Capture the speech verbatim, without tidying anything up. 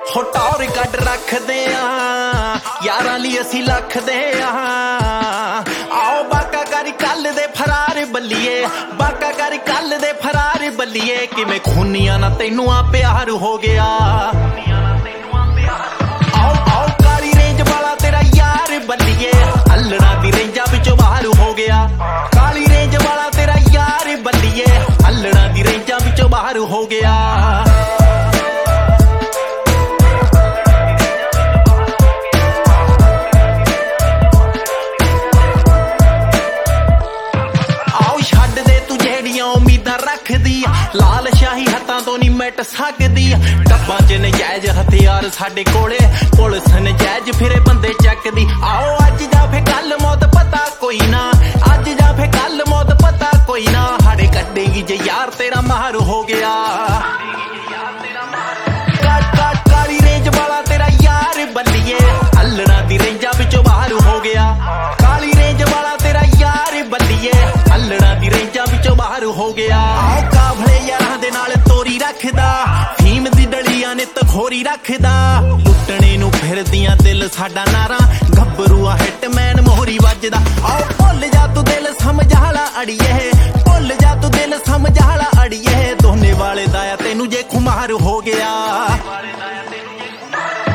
हो टौर कट रखदे आ यारां लई असीं लखदे आ आओ बाका कर कल दे फरार बल्लिए बाका कर कल दे फरार बल्लिए किवें खूनियां ना तैनूं आ प्यार हो गया आओ आओ काली रेंज वाला तेरा यार बल्लिए अल्लड़ा दी रेंजा विचों बाहर हो गया काली रेंज वाला तेरा यार बल्लिए अल्लड़ा दी रेंजा विचों बाहर हो गया लाल शाही हत्थां तो नहीं मिट सकदी डब्बां च नजायज हथियार साडे कोले पुलिस नजायज फिरे बंदे चकदी आओ अज जा फे कल मौत पता कोई ना अज जा फे कल मौत पता कोई ना हाड़े कड्डेगी जे यार तेरा मार हो गया काट काट काली रेंज वाला तेरा यार बल्लिए अल्लड़ा दी रेंजा विचों बाहर हो गया काली रेंज वाला तेरा यार बल्लिए अल्लड़ा दी रेंजा विचों बाहर हो गया तोरी रखदा फीम दी डलियां ने तखोरी रखदा लुटने नू फिरदियां दिल साडा नारा गब्बरूआ हिटमैन मोहरी वजदा आओ भुल जा तू दिल समझाला अड़िए भुल जा तू दिल समझाला अड़िए दोने वाले दाया तेनू जे खुमार हो गया